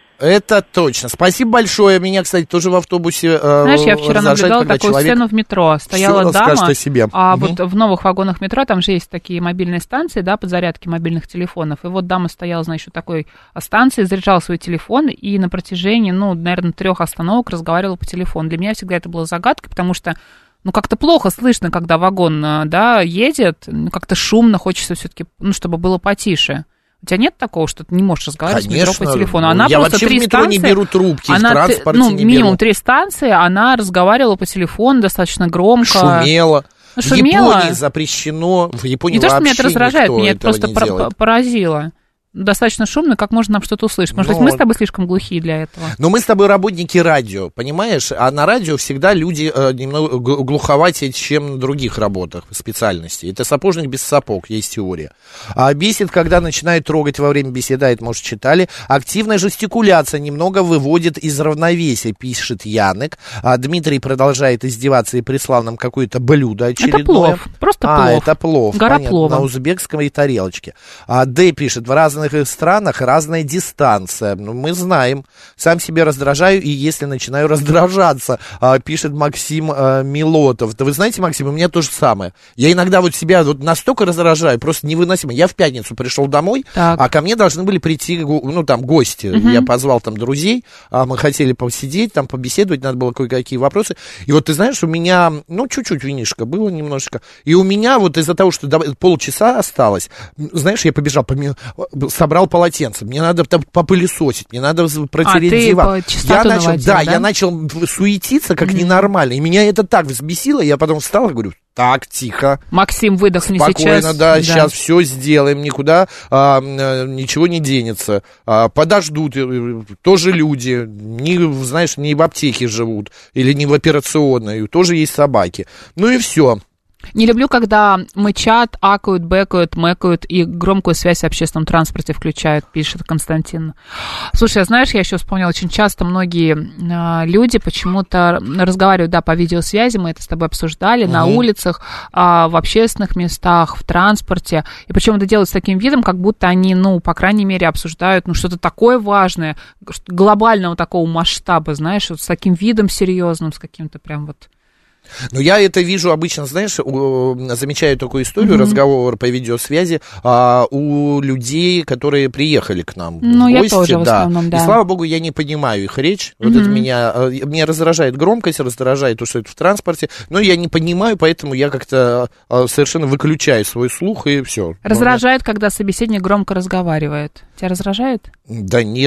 Это точно. Спасибо большое. Меня, кстати, тоже в автобусе э, Знаешь, я вчера наблюдала такую сцену в метро. Стояла дама, о себе. а угу. вот в новых вагонах метро, там же есть такие мобильные станции, да, подзарядки мобильных телефонов. И вот дама стояла, значит, у такой станции, заряжала свой телефон и на протяжении, ну, наверное, трех остановок разговаривала по телефону. Для меня всегда это была загадкой, потому что ну, как-то плохо слышно, когда вагон, да, едет, ну, как-то шумно, хочется все-таки, ну, чтобы было потише. У тебя нет такого, что ты не можешь разговаривать Конечно. в метро по телефону? Она я просто вообще три в метро станции, не беру трубки, она, в транспорте ну, не минимум беру. три станции, она разговаривала по телефону достаточно громко. Шумела. Ну, в шумела. Японии запрещено, в Японии не то, вообще что меня это раздражает, меня это просто не пор- поразило. Достаточно шумно, как можно нам что-то услышать? Может Но... быть, мы с тобой слишком глухие для этого? Но мы с тобой работники радио, понимаешь? А на радио всегда люди э, немного глуховатее, чем на других работах, специальностей. Это сапожник без сапог, есть теория. А бесит, когда начинают трогать во время беседы, это, может, читали. Активная жестикуляция немного выводит из равновесия, пишет Янек. А Дмитрий продолжает издеваться и прислал нам какое-то блюдо очередное. Это плов, просто а, плов. это плов, Гора понятно, плова. на узбекской тарелочке. А Д пишет, в разных странах разная дистанция. Ну, мы знаем. Сам себе раздражаю, и если начинаю раздражаться, а, пишет Максим а, Милотов. Да вы знаете, Максим, у меня то же самое. Я иногда вот себя вот настолько раздражаю, просто невыносимо. Я в пятницу пришел домой, так. а ко мне должны были прийти, ну, там, гости. Угу. Я позвал там друзей, а мы хотели посидеть, там, побеседовать, надо было кое-какие вопросы. И вот ты знаешь, у меня, ну, чуть-чуть винишко было немножечко. И у меня вот из-за того, что полчаса осталось, знаешь, я побежал, помимо собрал полотенце, мне надо там попылесосить, мне надо протереть а, ты диван. Я начал, наводил, да, да, я начал суетиться, как mm-hmm. ненормально. И меня это так взбесило, я потом встал и говорю, так, тихо. Максим, выдохни Спокойно, сейчас. да, да, сейчас все сделаем, никуда а, ничего не денется. А, подождут, тоже люди, не, знаешь, не в аптеке живут, или не в операционной, тоже есть собаки. Ну и все. Не люблю, когда мычат, акают, бэкают, мэкают и громкую связь в общественном транспорте включают, пишет Константин. Слушай, а знаешь, я еще вспомнила, очень часто многие э, люди почему-то разговаривают, да, по видеосвязи, мы это с тобой обсуждали, угу. на улицах, э, в общественных местах, в транспорте, и причем это делают с таким видом, как будто они, ну, по крайней мере, обсуждают, ну, что-то такое важное, глобального такого масштаба, знаешь, вот с таким видом серьезным, с каким-то прям вот... Ну, я это вижу обычно, знаешь, у, замечаю такую историю, mm-hmm. разговор по видеосвязи а, у людей, которые приехали к нам ну, в гости. Я тоже, в да. основном, да. И, слава богу, я не понимаю их речь. Вот mm-hmm. это меня, меня раздражает громкость, раздражает то, что это в транспорте, но я не понимаю, поэтому я как-то совершенно выключаю свой слух, и все. Раздражает, когда собеседник громко разговаривает. Тебя раздражает? Да нет.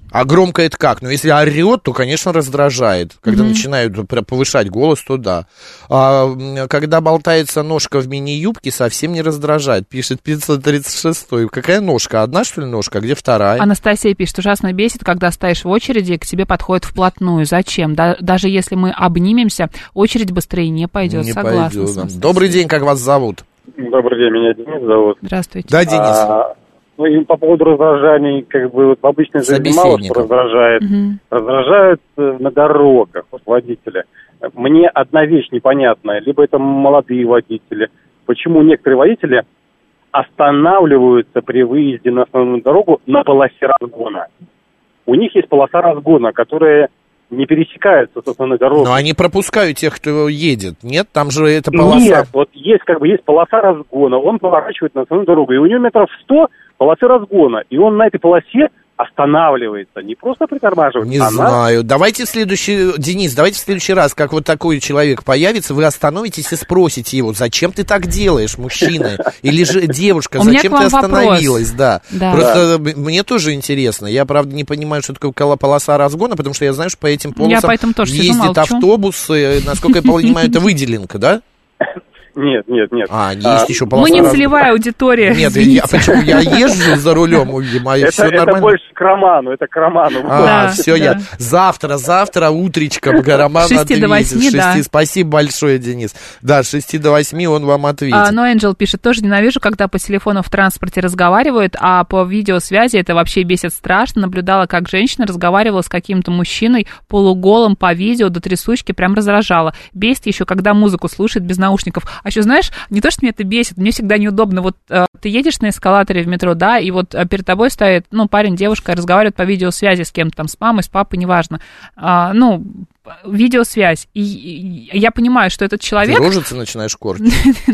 А громко это как? Ну, если орет, то, конечно, раздражает. Когда mm-hmm. начинают повышать голос, то да. А, когда болтается ножка в мини-юбке, совсем не раздражает. Пишет пятьсот тридцать шестой. Какая ножка? Одна, что ли, ножка? А где вторая? Анастасия пишет, ужасно бесит, когда стоишь в очереди, и к тебе подходят вплотную. Зачем? Да, даже если мы обнимемся, очередь быстрее не пойдет. Не Согласна. Пойдет, да. Добрый день, как вас зовут? Добрый день, меня Денис зовут. Здравствуйте. Да, Денис. А, ну, и по поводу раздражаний, как бы, вот в обычной жизни мало что раздражает. Угу. Раздражают на дорогах вот, водители. Мне одна вещь непонятная. Либо это молодые водители. Почему некоторые водители останавливаются при выезде на основную дорогу на полосе разгона? У них есть полоса разгона, которая не пересекается с основной дорогой. Но они пропускают тех, кто едет. Нет, там же эта полоса... Нет, вот есть как бы есть полоса разгона. Он поворачивает на основную дорогу. И у него метров сто полосы разгона. И он на этой полосе останавливается. Не просто притормаживает. Не она... знаю. Давайте в следующий... Денис, давайте в следующий раз, как вот такой человек появится, вы остановитесь и спросите его, зачем ты так делаешь, мужчина? Или же девушка, зачем ты остановилась? Да. Просто мне тоже интересно. Я, правда, не понимаю, что такое полоса разгона, потому что я знаю, что по этим полосам ездят автобусы. Насколько я понимаю, это выделенка, да? Нет, нет, нет. А, есть а, еще полоса. Мы не целевая аудитория. Нет, я, почему? Я езжу за рулем, у меня это, все это нормально. Это больше к Роману, это к Роману. А, да, все, да. я завтра, завтра утречком Роман ответит. до восьми, да. Спасибо большое, Денис. Да, с шести до восьми он вам ответит. А, но Энджел пишет, тоже ненавижу, когда по телефону в транспорте разговаривают, а по видеосвязи это вообще бесит страшно. Наблюдала, как женщина разговаривала с каким-то мужчиной полуголым по видео до трясучки, прям раздражала. Бесит еще, когда музыку слушает без наушников. А еще, знаешь, не то, что меня это бесит, мне всегда неудобно. Вот э, ты едешь на эскалаторе в метро, да, и вот э, перед тобой стоит, ну, парень, девушка, разговаривают по видеосвязи с кем-то, там, с мамой, с папой, неважно. А, ну, видеосвязь. И, и я понимаю, что этот человек... Ты рожицы начинаешь корчить.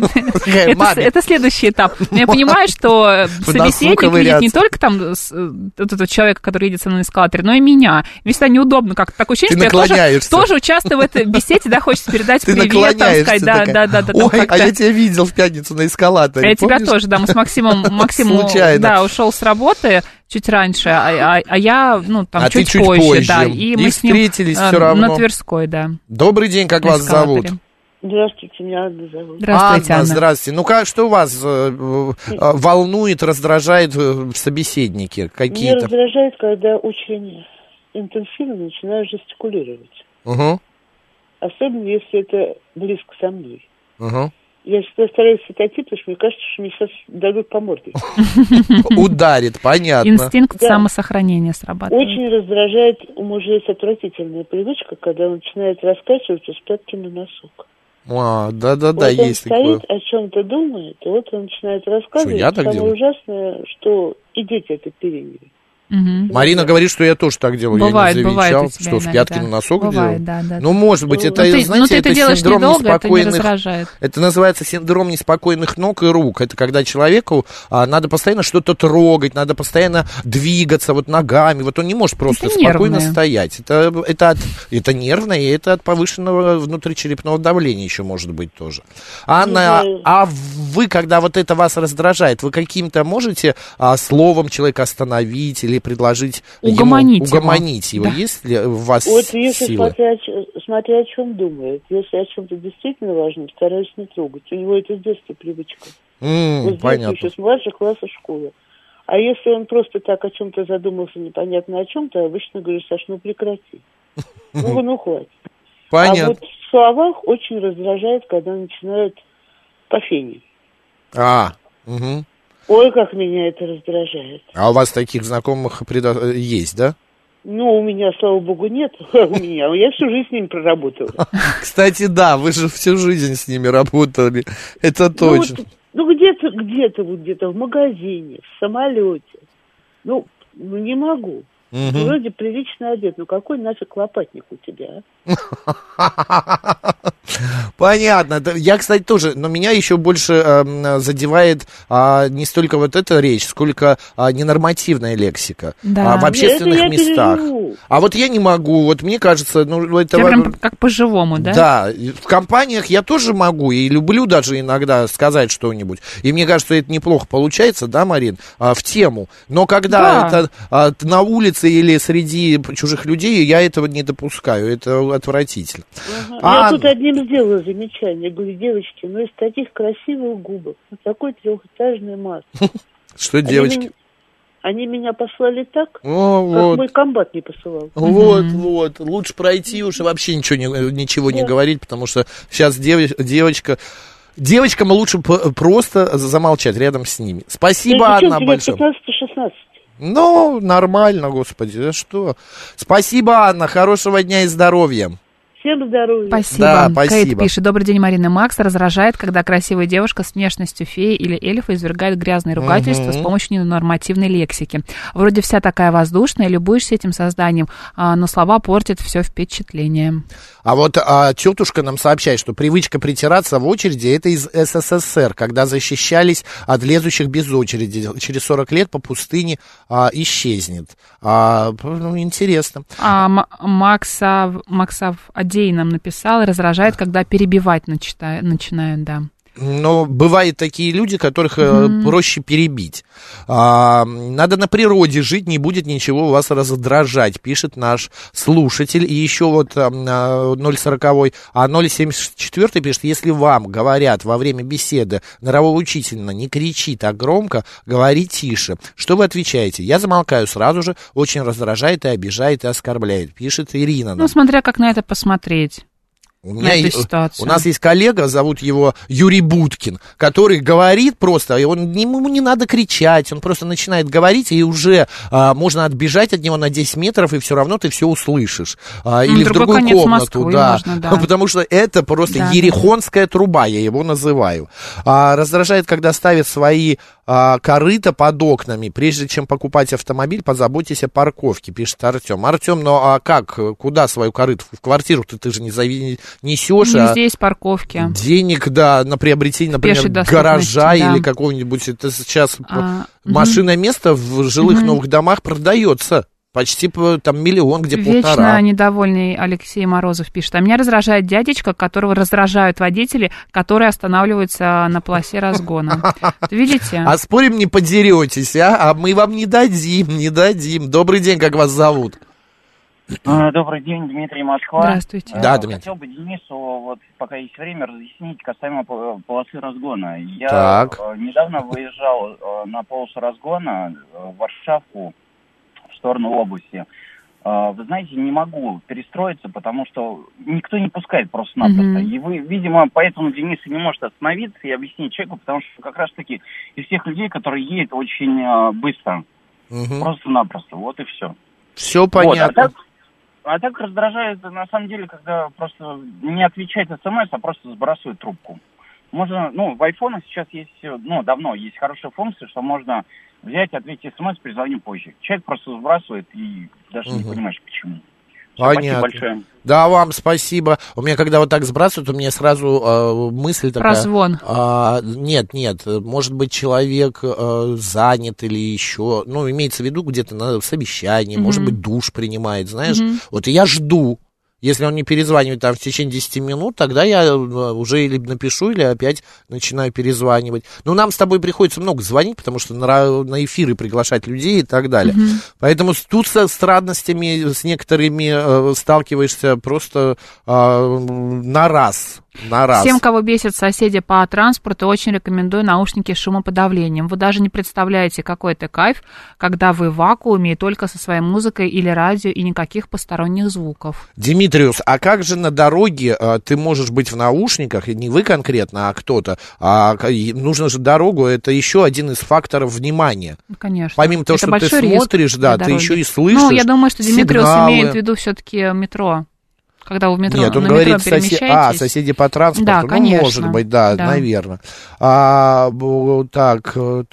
Это следующий этап. Я понимаю, что собеседник видит не только там этого человека, который едет со мной на эскалаторе, но и меня. Мне всегда неудобно, как такое ощущение, что я тоже участвую в этой беседе, да, хочется передать привет, там сказать, да, да, да. Ой, а я тебя видел в пятницу на эскалаторе. Я тебя тоже, да, мы с Максимом, Максимом, да, ушел с работы чуть раньше, а, а, а я, ну, там, а чуть, чуть позже, позже, да, и, и мы встретились с ним все равно. На Тверской, да. Добрый день, как вас зовут? Здравствуйте, меня Анна зовут. Здравствуйте, Анна, Анна. Здравствуйте. Ну, как, что вас э, э, волнует, раздражает в собеседнике? Какие-то? Меня раздражает, когда очень интенсивно начинаю жестикулировать. Угу. Особенно, если это близко со мной. Угу. Я всегда стараюсь отойти, потому что мне кажется, что мне сейчас дадут по морде. Ударит, понятно. Инстинкт самосохранения срабатывает. Очень раздражает, у мужа есть отвратительная привычка, когда он начинает раскачиваться с пятки на носок. А, да-да-да, вот есть такое. Он стоит, о чем-то думает, и вот он начинает рассказывать. Что, я так Самое делаю? ужасное, что и дети это переняли. Угу. Марина да. говорит, что я тоже так делаю. Бывает, я не бывает замечал, у тебя что иногда. в пятки на носок бывает, делаю. Да, да, ну, может быть, это, ну, ты, знаете, ну, ты это, это делаешь синдром недолго, неспокойных... это не раздражает. Это называется синдром неспокойных ног и рук. Это когда человеку а, надо постоянно что-то трогать, надо постоянно двигаться вот ногами. Вот он не может просто это спокойно нервное. стоять. Это, это, от, это нервное, и это от повышенного внутричерепного давления еще может быть тоже. Анна, а, а вы, когда вот это вас раздражает, вы каким-то можете а, словом человека остановить или предложить угомонить ему, угомонить его? его? Да. Есть ли у вас вот если силы? Смотря, смотря о чем думает. Если о чем-то действительно важном, стараюсь не трогать. У него это с детства привычка. Mm, вот понятно. Еще с младших классов школы. А если он просто так о чем-то задумался, непонятно о чем-то, обычно говорю: Саш, ну прекрати. Ну, ну хватит. Понятно. А вот в словах очень раздражает, когда начинают пофенить. А, угу. Ой, как меня это раздражает. А у вас таких знакомых предо... есть, да? Ну, у меня, слава богу, нет. У меня. Я всю жизнь с ними проработала. Кстати, да, вы же всю жизнь с ними работали. Это точно. Ну, где-то, где-то, вот где-то в магазине, в самолете. Ну, ну не могу. Угу. Вроде приличный обед, но какой нафиг лопатник у тебя, а? Понятно. Я, кстати, тоже, но меня еще больше э, задевает а, не столько вот эта речь, сколько а, ненормативная лексика да. а, в общественных я местах. Переживу. А вот я не могу, вот мне кажется, ну это... Тебя прям как по-живому, да? Да, в компаниях я тоже могу и люблю даже иногда сказать что-нибудь. И мне кажется, это неплохо получается, да, Марин, а, в тему. Но когда да. это а, на улице улице или среди чужих людей я этого не допускаю. Это отвратительно. Ага. А... Я тут одним сделала замечание. Я говорю, девочки, ну из таких красивых губок, ну такой трехэтажный маст. Что, девочки? Они меня послали так, О, как вот. мой комбат не посылал. Вот, mm-hmm. вот. Лучше пройти уж и вообще ничего не, ничего yeah. не говорить, потому что сейчас дев, девочка... Девочкам лучше п- просто замолчать рядом с ними. Спасибо, Анна, большое. пятнадцать-шестнадцать. Ну, нормально, господи, да что. Спасибо, Анна, хорошего дня и здоровья. Всем здоровья. Спасибо. Да, спасибо. Кейт пишет: добрый день, Марина. Макс раздражает, когда красивая девушка с внешностью феи или эльфа извергает грязные ругательства угу. с помощью ненормативной лексики. Вроде вся такая воздушная, любуешься этим созданием, но слова портят все впечатление. А вот а, тетушка нам сообщает, что привычка притираться в очереди — это из эс эс эс эр, когда защищались от лезущих без очереди. Через сорок лет по пустыне а, исчезнет. А, ну, интересно. А, М- Максав, Максав Адей нам написал: раздражает, когда перебивать начита- начинают, да. Но бывают такие люди, которых mm-hmm. проще перебить. А, надо на природе жить, не будет ничего вас раздражать, пишет наш слушатель. И еще вот ноль сорок, а ноль семьдесят четыре пишет: если вам говорят во время беседы нравоучительно, не кричи так громко, говори тише. Что вы отвечаете? Я замолкаю сразу же, очень раздражает и обижает и оскорбляет, пишет Ирина нам. Ну, смотря как на это посмотреть. У, меня есть, у нас есть коллега, зовут его Юрий Будкин, который говорит просто, и он, ему не надо кричать, он просто начинает говорить, и уже а, можно отбежать от него на десять метров, и все равно ты все услышишь. А, или в другую комнату, Москвы да, можно, да. Потому что это просто да, ерехонская да. труба, я его называю. А, раздражает, когда ставят свои а, корыта под окнами. Прежде чем покупать автомобиль, позаботьтесь о парковке, пишет Артем. Артем, ну а как, куда свою корыту? В квартиру-то ты же не зави... несешь, не а здесь парковки. Денег, да, на приобретение, например, гаража да. или какого-нибудь. Это сейчас а, машинное угу. место в жилых угу. новых домах продается. Почти там миллион, где Вечно полтора. Вечно недовольный Алексей Морозов пишет: а меня раздражает дядечка, которого раздражают водители, которые останавливаются на полосе разгона. Видите? А спорим, не подеретесь, а? А мы вам не дадим, не дадим. Добрый день, как вас зовут? Добрый день, Дмитрий, Москва. Здравствуйте. Да, Дмитрий. Хотел бы Денису, вот пока есть время, разъяснить касаемо полосы разгона. Я так. недавно выезжал на полосу разгона в Варшавку в сторону области. Вы знаете, не могу перестроиться, потому что никто не пускает просто-напросто. Mm-hmm. И вы, видимо, поэтому Денис не может остановиться и объяснить человеку, потому что как раз-таки из тех людей, которые едут очень быстро. Mm-hmm. Просто-напросто. Вот и все. Все понятно. Вот, а, так, а так раздражает, на самом деле, когда просто не отвечает смс, а просто сбрасывает трубку. Можно, ну, в айфонах сейчас есть, ну, давно есть хорошая функция, что можно взять, ответить смс, перезвоню позже. Человек просто сбрасывает и даже угу. не понимаешь, почему. Понятно. Большое. Да, вам спасибо. У меня, когда вот так сбрасывают, у меня сразу э, мысль такая... Прозвон. Э, нет, нет, может быть, человек э, занят или еще... Ну, имеется в виду где-то на совещании, mm-hmm. может быть, душ принимает, знаешь. Mm-hmm. Вот и я жду. Если он не перезванивает там в течение десяти минут, тогда я уже или напишу, или опять начинаю перезванивать. Ну, нам с тобой приходится много звонить, потому что на, на эфиры приглашать людей и так далее. Mm-hmm. Поэтому тут со странностями с некоторыми э, сталкиваешься просто э, на раз. На раз. Всем, кого бесит соседи по транспорту, очень рекомендую наушники с шумоподавлением. Вы даже не представляете, какой это кайф, когда вы в вакууме и только со своей музыкой или радио, и никаких посторонних звуков. Димитриус, а как же на дороге а, ты можешь быть в наушниках, и не вы конкретно, а кто-то, а нужно же дорогу, это еще один из факторов внимания. Конечно. Помимо того, это что ты смотришь, да, ты еще и слышишь. Ну, я думаю, что Димитриус сигналы. Имеет в виду все-таки метро. Когда вы в метро, Нет, он на говорит, метро перемещаетесь. Соси... а, соседи по транспорту, да, ну, конечно. может быть, да, да. наверное. А, так,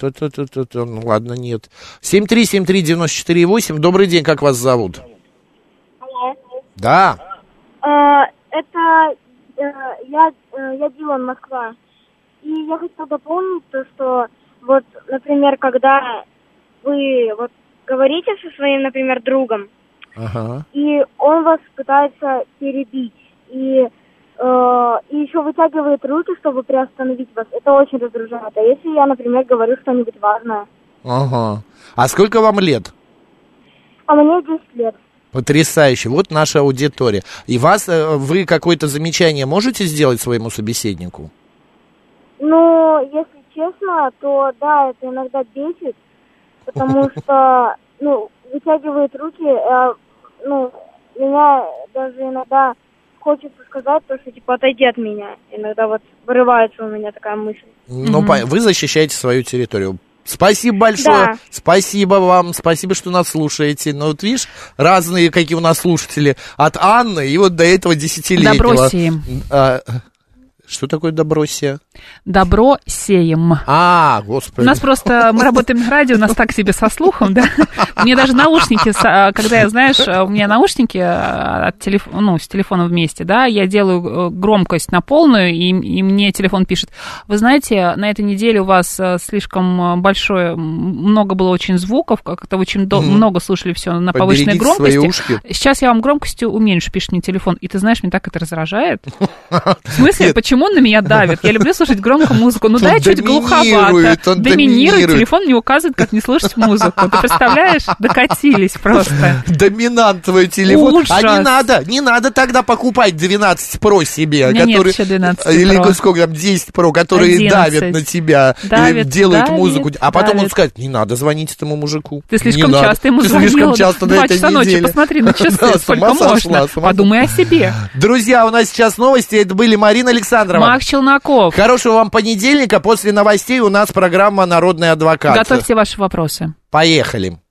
ну, ладно, нет. семь три семь три девять четыре восемь, добрый день, как вас зовут? Алло. Да. А, это э, я, э, я Дилан, Москва. И я хотела дополнить то, что вот, например, когда вы вот говорите со своим, например, другом, ага. и он вас пытается перебить, и, э, и еще вытягивает руки, чтобы приостановить вас. Это очень раздражает. А если я, например, говорю что-нибудь важное? Ага. А сколько вам лет? А мне десять лет. Потрясающе. Вот наша аудитория. И вас, вы какое-то замечание можете сделать своему собеседнику? Ну, если честно, то да, это иногда бесит, потому что, ну, вытягивает руки, э, ну, меня даже иногда хочется сказать то, что, типа, отойди от меня. Иногда вот вырывается у меня такая мысль. Ну, mm-hmm. вы защищаете свою территорию. Спасибо большое. Да. Спасибо вам. Спасибо, что нас слушаете. Ну, вот видишь, разные какие у нас слушатели. От Анны и вот до этого десятилетнего. Добро сеем. А, что такое добро сеем? Добро сеем. А, господи. У нас просто, мы работаем в радио, у нас так себе со слухом, да. Мне даже наушники, когда я, знаешь, у меня наушники от телефона, ну, с телефоном вместе, да, я делаю громкость на полную, и, и мне телефон пишет: вы знаете, на этой неделе у вас слишком большое, много было очень звуков, как-то очень mm-hmm. много слушали все на повышенной громкости. Сейчас я вам громкостью уменьшу, пишет мне телефон. И ты знаешь, меня так это раздражает. В смысле, почему он на меня давит? Я люблю слушать громкую музыку. Ну да, чуть глуховато. Доминирует. Телефон мне указывает, как не слушать музыку. Ты представляешь? Докатились просто. Доминант твой телефон. Ужас. А не надо, не надо тогда покупать двенадцать про себе. У меня который, нет еще двенадцать или про. Сколько там, десять про, которые одиннадцать давят на тебя. Давит, делают давит, музыку. А потом давит. Он скажет: не надо звонить этому мужику. Ты слишком не часто ему Ты звонила. слишком часто на этой часа неделе. Ночи, посмотри на часы, да, сколько можно. Подумай о себе. Друзья, у нас сейчас новости. Это были Марина Александрова, Макс Челноков. Хорошего вам понедельника. После новостей у нас программа «Народный адвокат». Готовьте ваши вопросы. Поехали.